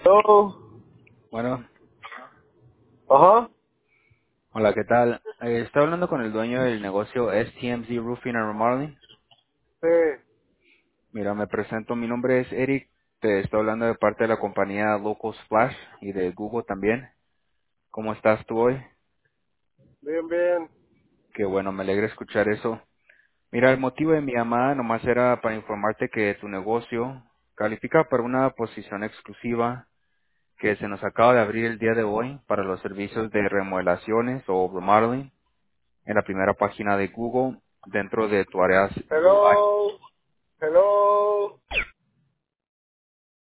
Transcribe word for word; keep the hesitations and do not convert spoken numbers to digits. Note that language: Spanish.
Hello. Bueno, Ajá. hola, ¿qué tal? Eh, estoy hablando con el dueño del negocio S T M Z Roofing and Remodeling. Sí. Mira, me presento, mi nombre es Eric, te estoy hablando de parte de la compañía Local Splash y de Google también. ¿Cómo estás tú hoy? Bien, bien. Qué bueno, me alegra escuchar eso. Mira, el motivo de mi llamada nomás era para informarte que tu negocio califica para una posición exclusiva que se nos acaba de abrir el día de hoy para los servicios de remodelaciones o remodeling en la primera página de Google dentro de tu área. Hello. Hello.